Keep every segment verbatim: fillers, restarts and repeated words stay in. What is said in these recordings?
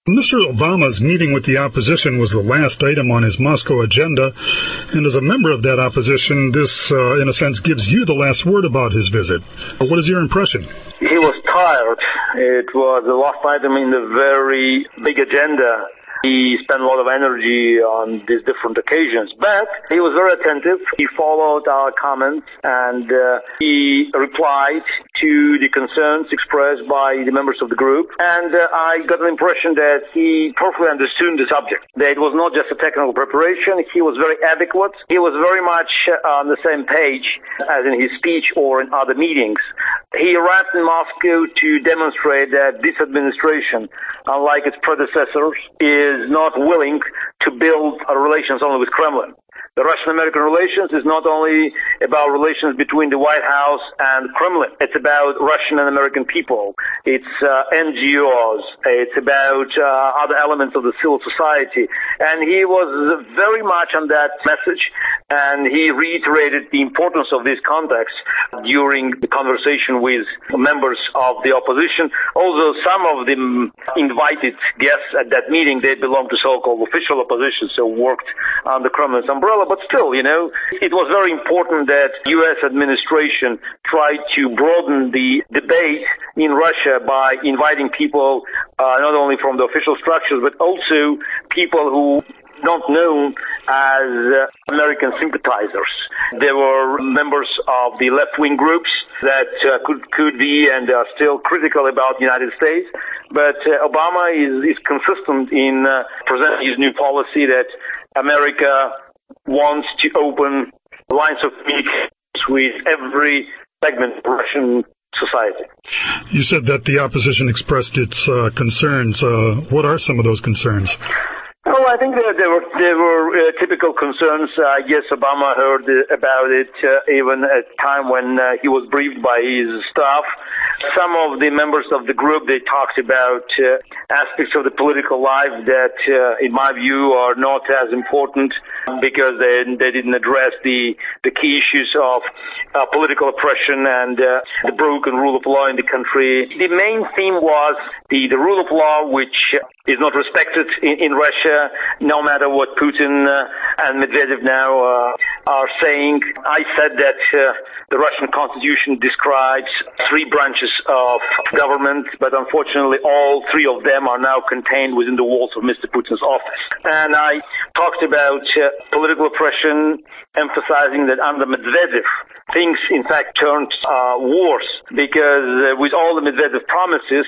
Mister Obama's meeting with the opposition was the last item on his Moscow agenda, and as a member of that opposition, this, uh, in a sense, gives you the last word about his visit. What is your impression? He was tired. It was the last item in the very big agenda. He spent a lot of energy on these different occasions, but he was very attentive. He followed our comments, and uh, he replied to the concerns expressed by the members of the group. And uh, I got an impression that he perfectly understood the subject, that it was not just a technical preparation. He was very adequate. He was very much on the same page as in his speech or in other meetings. He arrived in Moscow to demonstrate that this administration, unlike its predecessors, is not willing to build relations only with Kremlin. The Russian-American relations is not only about relations between the White House and Kremlin. It's about Russian and American people. It's uh, N G Os. It's about uh, other elements of the civil society. And he was very much on that message, and he reiterated the importance of this context during the conversation with members of the opposition. Although some of the invited guests at that meeting, they belonged to so-called official opposition, so worked under Kremlin's umbrella. But still, you know, it was very important that U S administration tried to broaden the debate in Russia by inviting people uh, not only from the official structures, but also people who not known as uh, American sympathizers. There were members of the left-wing groups that uh, could could be and are still critical about the United States. But uh, Obama is, is consistent in uh, presenting his new policy that America wants to open lines of communication with every segment of Russian society. You said that the opposition expressed its uh, concerns. Uh, what are some of those concerns? Oh, I think that there were there were uh, typical concerns. I guess Obama heard about it uh, even at the time when uh, he was briefed by his staff. Some of the members of the group, they talked about uh, aspects of the political life that, uh, in my view, are not as important because they they didn't address the the key issues of uh, political oppression and uh, the broken rule of law in the country. The main theme was the the rule of law, which is not respected in, in Russia, no matter what Putin uh, and Medvedev now uh, are saying. I said that uh, the Russian constitution describes three branches of government, but unfortunately all three of them are now contained within the walls of Mister Putin's office. And I talked about uh, political oppression, emphasizing that under Medvedev, things in fact turned uh, worse because uh, with all the Medvedev promises,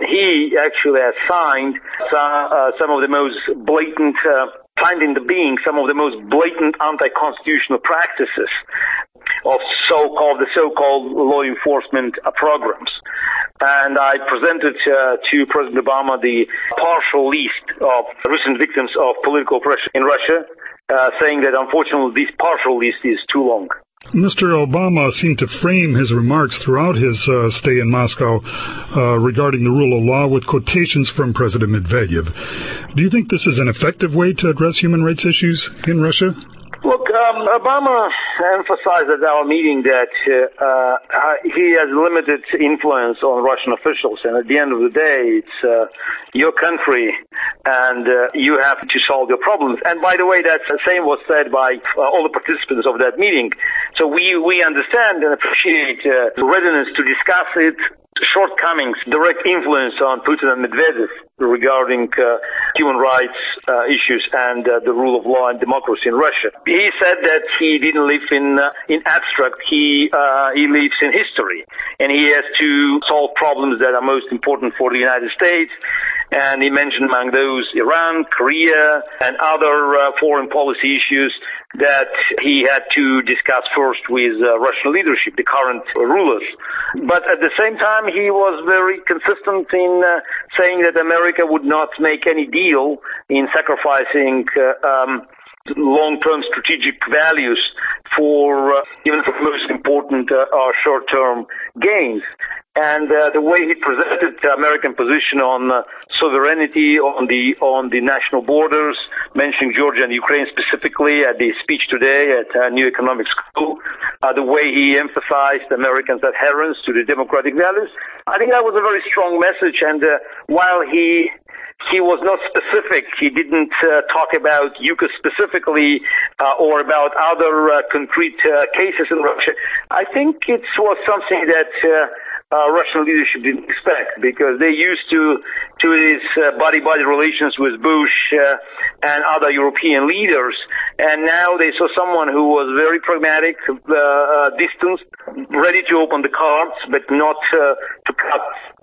he actually has signed some, uh, some of the most blatant, uh, signed into being some of the most blatant anti-constitutional practices of so-called, the so-called law enforcement uh, programs. And I presented uh, to President Obama the partial list of recent victims of political oppression in Russia, uh, saying that unfortunately this partial list is too long. Mister Obama seemed to frame his remarks throughout his uh, stay in Moscow uh, regarding the rule of law with quotations from President Medvedev. Do you think this is an effective way to address human rights issues in Russia? Look, um, Obama emphasized at our meeting that uh, uh, he has limited influence on Russian officials, and at the end of the day, it's uh, your country, and uh, you have to solve your problems. And by the way, that same was said by uh, all the participants of that meeting. So we, we understand and appreciate uh, the readiness to discuss it, shortcomings, direct influence on Putin and Medvedev regarding uh, human rights uh, issues and uh, the rule of law and democracy in Russia. He said that he didn't live in uh, in abstract. He uh, he lives in history, and he has to solve problems that are most important for the United States. And he mentioned among those Iran, Korea, and other uh, foreign policy issues that he had to discuss first with uh, Russian leadership, the current uh, rulers. But at the same time, he was very consistent in uh, saying that America would not make any deal in sacrificing uh, um, long-term strategic values for uh, even for the most important uh, or short-term gains. And uh, the way he presented the American position on uh, sovereignty, on the on the national borders, mentioning Georgia and Ukraine specifically at the speech today at uh, New Economic School, uh, the way he emphasized Americans' adherence to the democratic values, I think that was a very strong message. And uh, while he he was not specific. He didn't uh, talk about UCAS specifically uh, or about other uh, concrete uh, cases in Russia. I think it was something that uh, uh, Russian leadership didn't expect, because they used to to these uh, body-body relations with Bush uh, and other European leaders, and now they saw someone who was very pragmatic, uh, uh, distanced, ready to open the cards, but not uh, to cut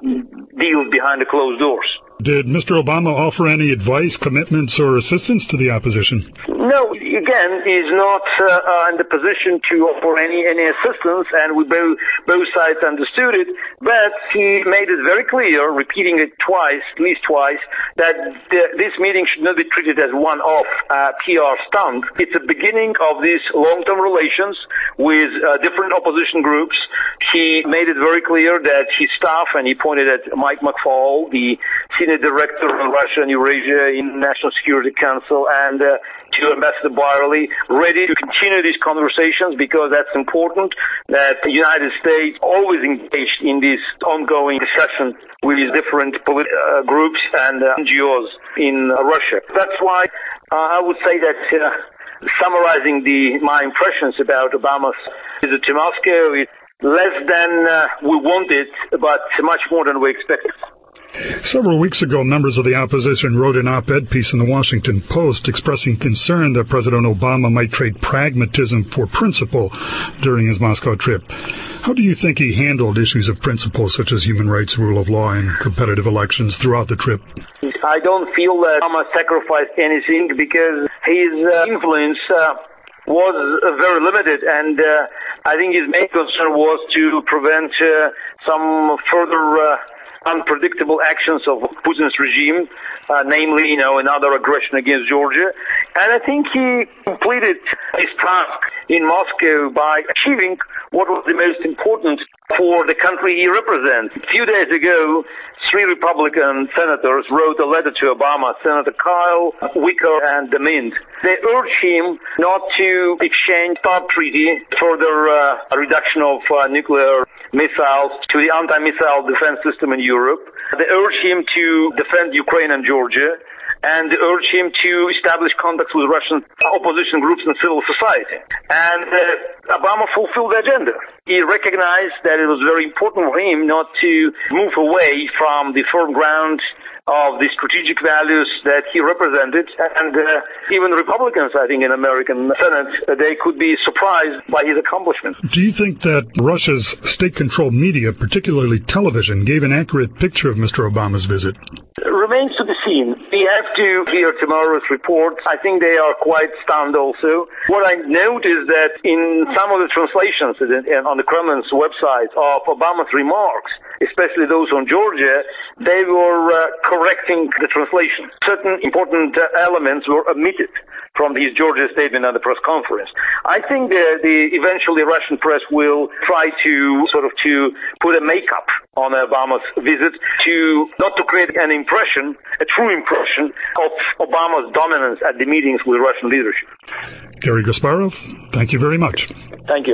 deals behind the closed doors. Did Mister Obama offer any advice, commitments, or assistance to the opposition? No, again, he's not uh, uh, in the position to offer any, any assistance, and we both, both sides understood it, but he made it very clear, repeating it twice, at least twice, that the, this meeting should not be treated as one-off uh, P R stunt. It's a beginning of these long-term relations with uh, different opposition groups. He made it very clear that his staff, and he pointed at Mike McFaul, the senior director of Russia and Eurasia in National Security Council, and uh, to Ambassador Byerly, ready to continue these conversations, because that's important, that the United States always engaged in this ongoing discussion with different polit- uh, groups and uh, N G Os in uh, Russia. That's why uh, I would say that uh, summarizing the my impressions about Obama's visit to Moscow is less than uh, we wanted, but much more than we expected. Several weeks ago, members of the opposition wrote an op-ed piece in the Washington Post expressing concern that President Obama might trade pragmatism for principle during his Moscow trip. How do you think he handled issues of principle such as human rights, rule of law, and competitive elections throughout the trip? I don't feel that Obama sacrificed anything, because his uh, influence uh, was uh, very limited, and uh, I think his main concern was to prevent uh, some further uh, unpredictable actions of Putin's regime, uh, namely, you know, another aggression against Georgia. And I think he completed his task in Moscow by achieving what was the most important for the country he represents. A few days ago, three Republican senators wrote a letter to Obama, Senator Kyle, Wicker, and DeMint. They urged him not to exchange START treaty, further uh, reduction of uh, nuclear missiles to the anti-missile defense system in Europe. They urged him to defend Ukraine and Georgia, and urged him to establish contacts with Russian opposition groups and civil society. And uh, Obama fulfilled the agenda. He recognized that it was very important for him not to move away from the firm ground of the strategic values that he represented. And uh, even Republicans, I think, in American Senate, uh, they could be surprised by his accomplishments. Do you think that Russia's state-controlled media, particularly television, gave an accurate picture of Mister Obama's visit? It remains to be seen. We have to hear tomorrow's report. I think they are quite stunned also. What I note is that in some of the translations on the Kremlin's website of Obama's remarks, especially those on Georgia, they were uh, correcting the translation. Certain important uh, elements were omitted from his Georgia statement at the press conference. I think the, the eventually Russian press will try to sort of to put a makeup on Obama's visit, to not to create an impression, a true impression of Obama's dominance at the meetings with Russian leadership. Garry Gasparov, thank you very much. Thank you.